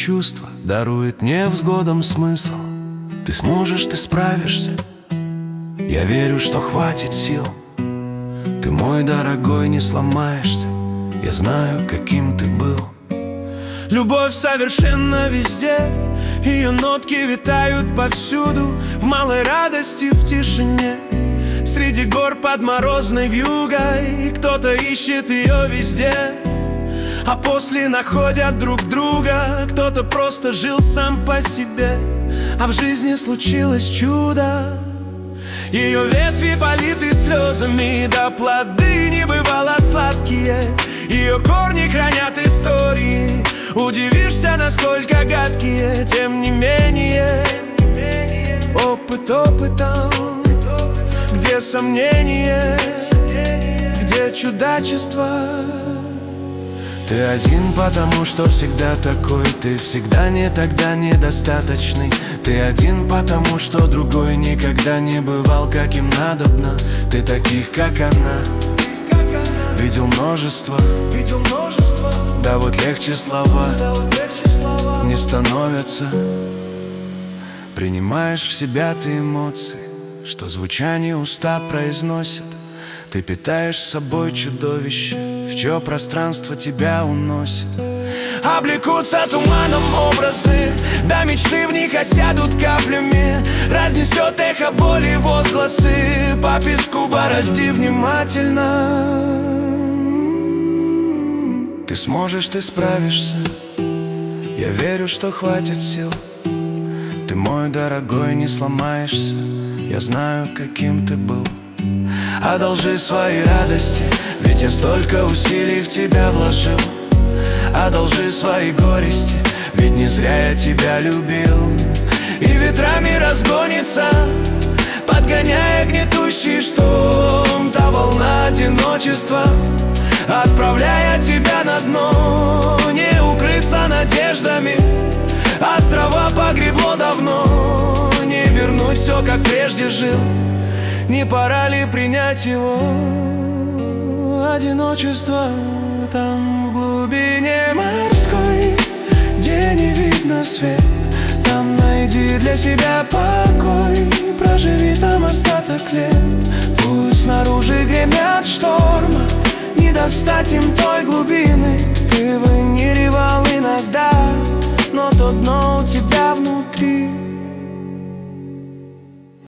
чувства, дарует невзгодам смысл. Ты сможешь, ты справишься, я верю, что хватит сил. Ты мой дорогой, не сломаешься, я знаю, каким ты был. Любовь совершенно везде, ее нотки витают повсюду. В малой радости, в тишине, среди гор под морозной вьюгой. Кто-то ищет ее везде, а после находят друг друга. Кто-то просто жил сам по себе, а в жизни случилось чудо. Ее ветви политы слезами, да плоды небывало сладкие. Ее корни хранят истории, удивишься, насколько гадкие. Тем не менее, опыт опытом, где сомнение, где чудачество. Ты один, потому что всегда такой. Ты всегда не тогда недостаточный. Ты один, потому что другой никогда не бывал, каким надобно. Ты таких, как она, видел множество. Да вот легче слова не становятся. Принимаешь в себя ты эмоции, что звучание уста произносят. Ты питаешь собой чудовище, в чье пространство тебя уносит. Облекутся туманом образы, да мечты в них осядут каплями. Разнесет эхо боли возгласы, по песку борозди внимательно. Ты сможешь, ты справишься, я верю, что хватит сил. Ты мой дорогой, не сломаешься, я знаю, каким ты был. Одолжи свои радости, ведь я столько усилий в тебя вложил. Одолжи свои горести, ведь не зря я тебя любил. И ветрами разгонится, подгоняя гнетущий шторм, та волна одиночества, отправляя тебя на дно. Не укрыться надеждами, острова погребло давно. Не вернуть все, как прежде жил. Не пора ли принять его одиночество там в глубине морской, где не видно свет? Там найди для себя покой, проживи там остаток лет. Пусть снаружи гремят шторма, не достать им той глубины. Ты в мире волны